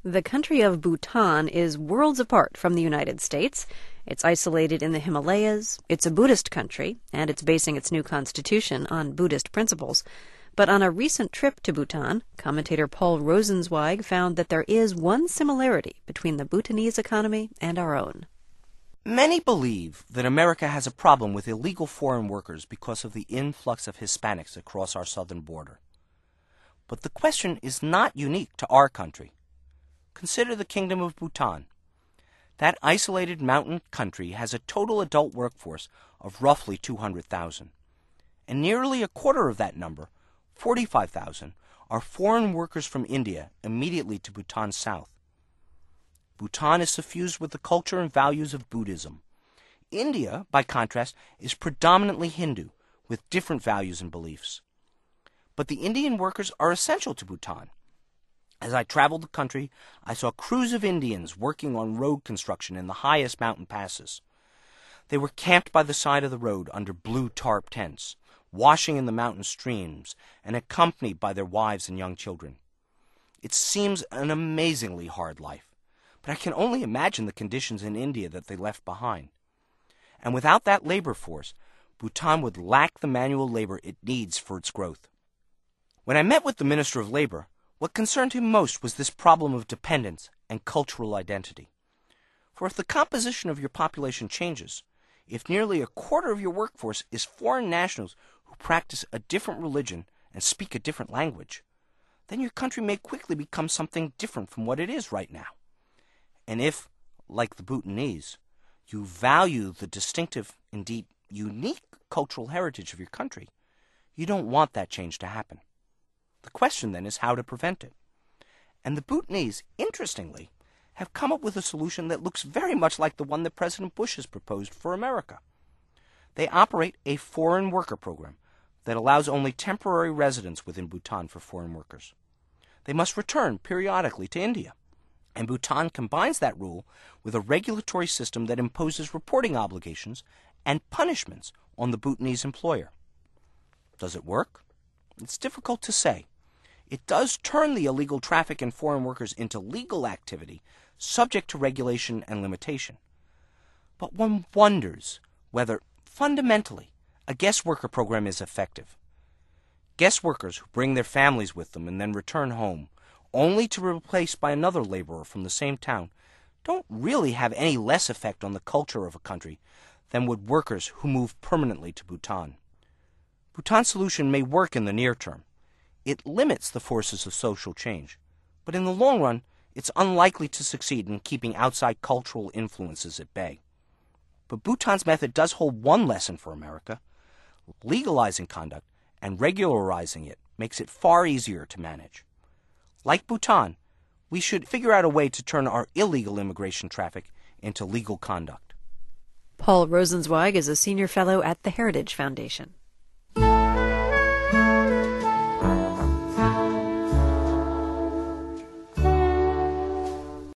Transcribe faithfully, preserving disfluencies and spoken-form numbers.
The country of Bhutan is worlds apart from the United States. It's isolated in the Himalayas, it's a Buddhist country, and it's basing its new constitution on Buddhist principles. But on a recent trip to Bhutan, commentator Paul Rosenzweig found that there is one similarity between the Bhutanese economy and our own. Many believe that America has a problem with illegal foreign workers because of the influx of Hispanics across our southern border. But the question is not unique to our country. Consider the Kingdom of Bhutan. That isolated mountain country has a total adult workforce of roughly two hundred thousand. And nearly a quarter of that number, forty-five thousand, are foreign workers from India immediately to Bhutan's south. Bhutan is suffused with the culture and values of Buddhism. India, by contrast, is predominantly Hindu, with different values and beliefs. But the Indian workers are essential to Bhutan. As I traveled the country, I saw crews of Indians working on road construction in the highest mountain passes. They were camped by the side of the road under blue tarp tents, washing in the mountain streams, and accompanied by their wives and young children. It seems an amazingly hard life, but I can only imagine the conditions in India that they left behind. And without that labor force, Bhutan would lack the manual labor it needs for its growth. When I met with the Minister of Labor, what concerned him most was this problem of dependence and cultural identity. For if the composition of your population changes, if nearly a quarter of your workforce is foreign nationals who practice a different religion and speak a different language, then your country may quickly become something different from what it is right now. And if, like the Bhutanese, you value the distinctive, indeed unique cultural heritage of your country, you don't want that change to happen. The question then is how to prevent it. And the Bhutanese, interestingly, have come up with a solution that looks very much like the one that President Bush has proposed for America. They operate a foreign worker program that allows only temporary residence within Bhutan for foreign workers. They must return periodically to India. And Bhutan combines that rule with a regulatory system that imposes reporting obligations and punishments on the Bhutanese employer. Does it work? It's difficult to say. It does turn the illegal traffic in foreign workers into legal activity, subject to regulation and limitation. But one wonders whether, fundamentally, a guest worker program is effective. Guest workers who bring their families with them and then return home, only to be replaced by another laborer from the same town, don't really have any less effect on the culture of a country than would workers who move permanently to Bhutan. Bhutan's solution may work in the near term. It limits the forces of social change, but in the long run, it's unlikely to succeed in keeping outside cultural influences at bay. But Bhutan's method does hold one lesson for America. Legalizing conduct and regularizing it makes it far easier to manage. Like Bhutan, we should figure out a way to turn our illegal immigration traffic into legal conduct. Paul Rosenzweig is a senior fellow at the Heritage Foundation.